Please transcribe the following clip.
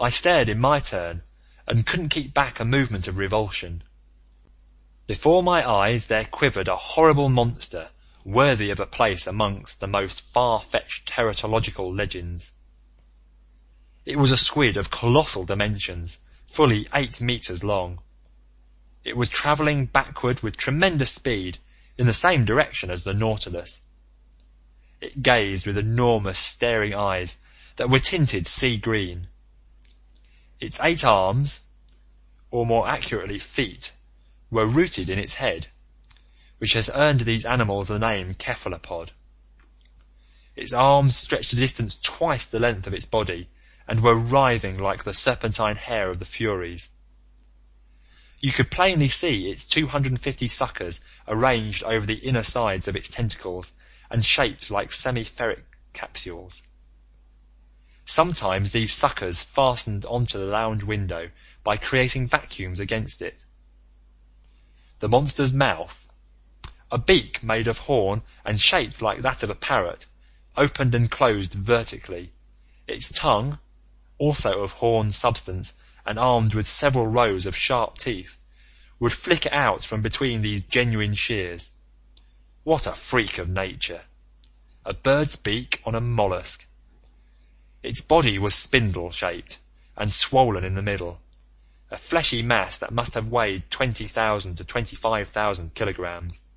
I stared in my turn and couldn't keep back a movement of revulsion. Before my eyes there quivered a horrible monster worthy of a place amongst the most far-fetched teratological legends. It was a squid of colossal dimensions, fully 8 meters long. It was travelling backward with tremendous speed in the same direction as the Nautilus. It gazed with enormous staring eyes that were tinted sea green. Its 8 arms, or more accurately feet, were rooted in its head, which has earned these animals the name cephalopod. Its arms stretched a distance twice the length of its body, and were writhing like the serpentine hair of the Furies. You could plainly see its 250 suckers arranged over the inner sides of its tentacles and shaped like semi-ferric capsules. Sometimes these suckers fastened onto the lounge window by creating vacuums against it. The monster's mouth, a beak made of horn and shaped like that of a parrot, opened and closed vertically. Its tongue, also of horn substance and armed with several rows of sharp teeth, would flicker out from between these genuine shears. What a freak of nature! A bird's beak on a mollusk. Its body was spindle-shaped and swollen in the middle, a fleshy mass that must have weighed 20,000 to 25,000 kilograms.